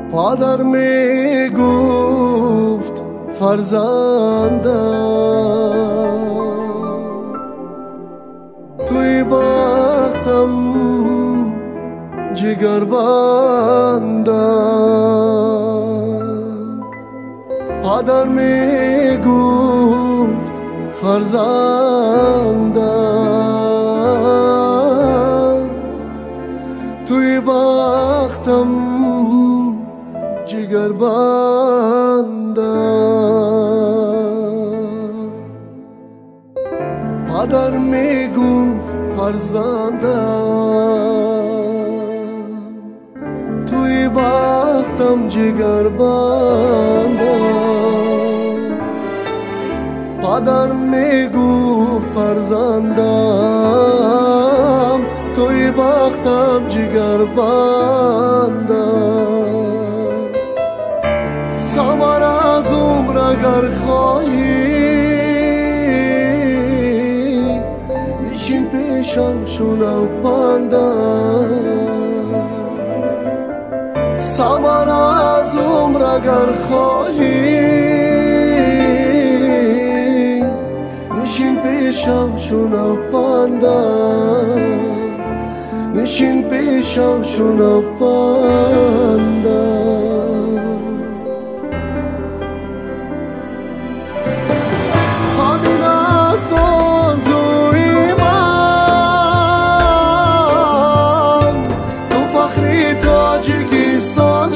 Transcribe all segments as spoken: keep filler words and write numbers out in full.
پدر می گفت فرزندم توی بختم جگر بندم. پدر می گفت فرزندم توی بختم جگر بندم. پدر می گفت فرزندم توی بختم جگر بندم. پدر می گفت فرزندم توی بختم جگر بندم. ثمر از عمر اگر خواهی نشین پیشم شونم بندم. ثمر از عمر اگر خواهی نشین پیشم شونم بندم. نشین پیشم شونم بندم. تاجیکستان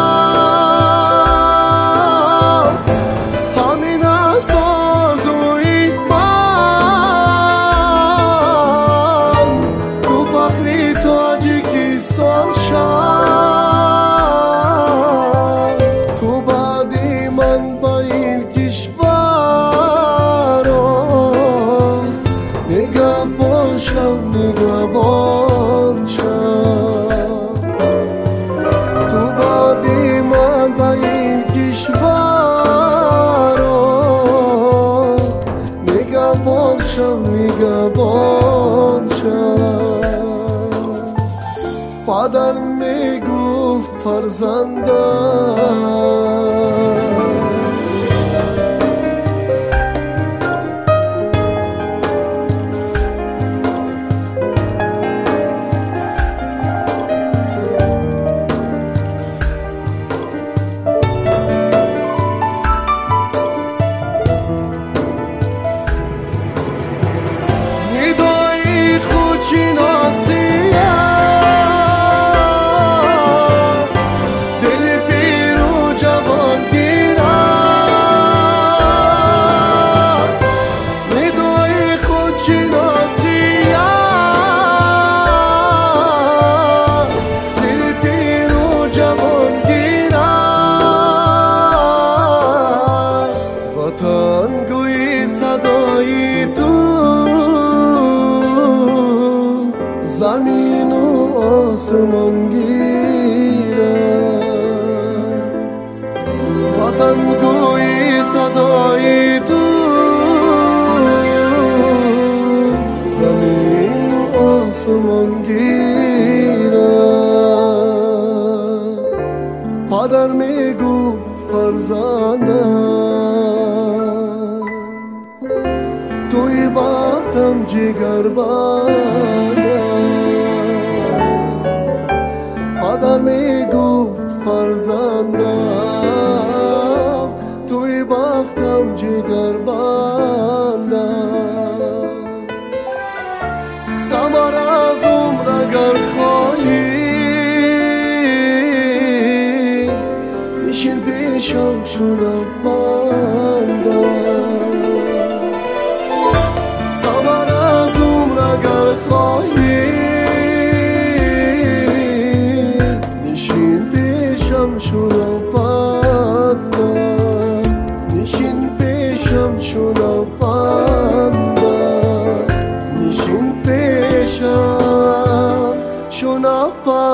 شم همین است آرزوی من. تو فخری تاجیکستان شم. تو بعدی من با این کشور نگهبان شم نگهبان شم. نگهبان شم نگهبان شم. پدر می گفت فرزندم صدای تو زمین و آسمان گیره. وطن گوی صدای تو زمین و آسمان گیره. پدر می گفت فرزندم توی بختم جگر بندم. پدر می گفت فرزندم توی بختم جگر بندم. ثمر از عمر اگر خواهی نشین پیشم شونم بندم. ثمر از عمر اگر خواهی نشین پیشم شونم بندم. نشین پیشم شونم بندم. نشین پیشم شونم بندم.